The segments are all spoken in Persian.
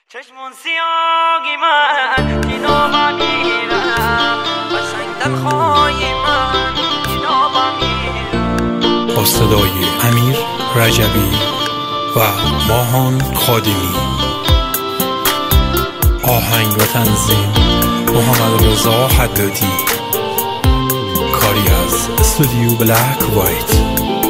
چشمون سیاهی من دیدم میرم قشنگ دلخواه من دیدم میرم. با صدای امیر رجبی و ماهان خادمی، آهنگ و تنظیم محمد رضا حدادی، کاری از استودیو بلک وایت.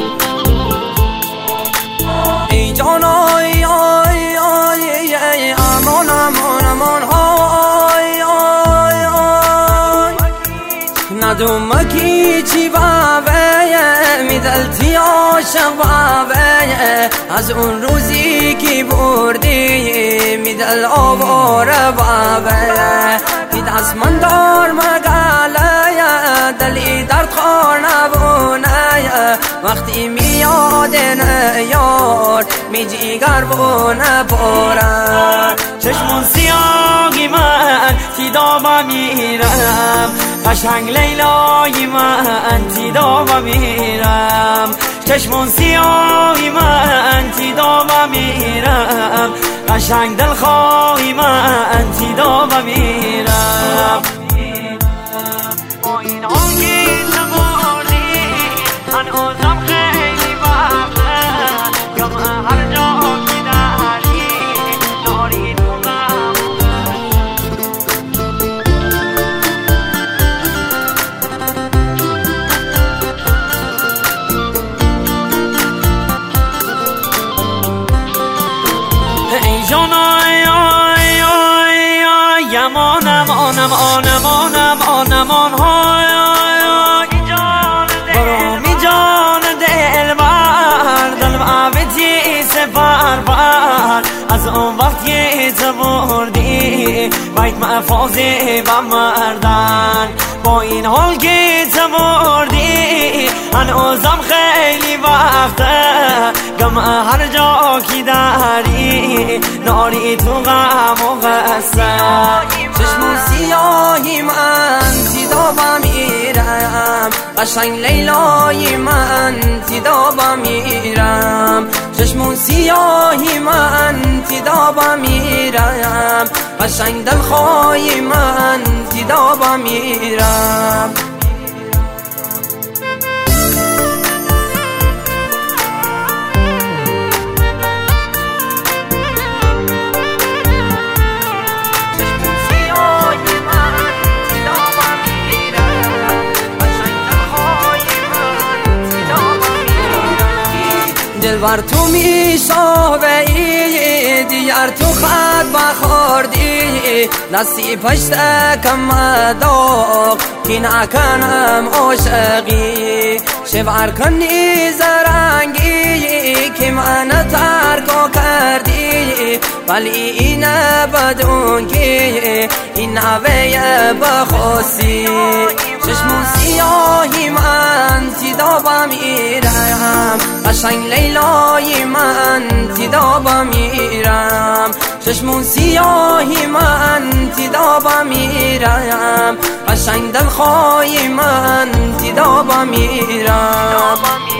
ای جان آی آی آی آی امان امان امان آی آی آی ندوم کی چی باویه میدلتی عاشق باویه از اون روزی کی بردی میدل آواره باویه دید از من دار مگاله دلی درد خور نبونه وقتی میادن یار می جیگر بونه پاره. چشمون سیاهی من تیدابا میرم قشنگ لیلای من تیدابا میرم. چشمون سیاهی من تیدابا میرم قشنگ دلخواهی من تیدابا میرم. با این آنگی نبردی هنوزم خیلی وقته یا من هر جا که داری داری تو غم. ای جان آی آی آی آی امان امان امان امان امان امان های آی برو می جان دل بر دل بابتی سفر بر از اون وقت یه بردی باید محفاظی با مردن. با این حال که بردی هنوزم خیلی وقته گم هر جا کی داری ناری تو غم و غصه. چشمون سیاهی من تیدابا میرم قشنگ لیلای من تیدابا میرم. چشمون سیاهی من تیدابا میرم قشنگ دلخواه من تیدابا میرم. دلبر تو میشاوی دیار تو خط بخوردی دستی پشت کم داغ کی نکنم عاشقی شبر کنی زرنگی که من ترک کردی ولی این بدون که این نوی بخواستی. چشمون سیاهی من تیدابا میرم قشنگ لیلای من تیدابا میرم. چشمون سیاهی من تیدابا میرم قشنگ دلخواه من تیدابا میرم.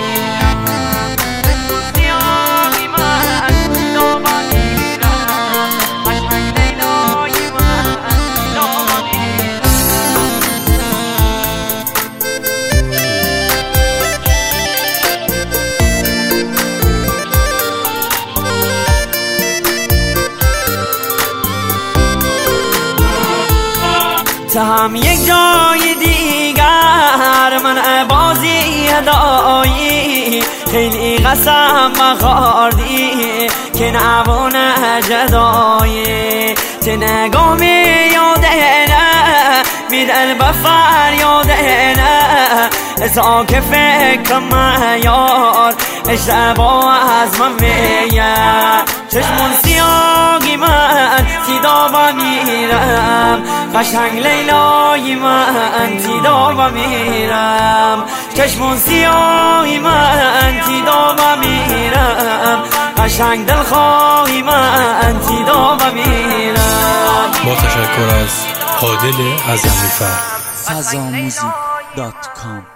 تا هم یک جای دیگر من بازی دایی خیلی قسم مخوردی که نبونه جدایی چه نگاه یاده نه میدل بفریاده نه ازا که فکرم یار اشتباه از من میگه. چشمون سیاهی من تیدابا میرم قشنگ لیلای من تیدابا میرم. چشمون سیاهی من تیدابا میرم قشنگ دلخواهی من تیدابا میرم. با تشکر از عادل اعظمی‌فر. fazamuzik.com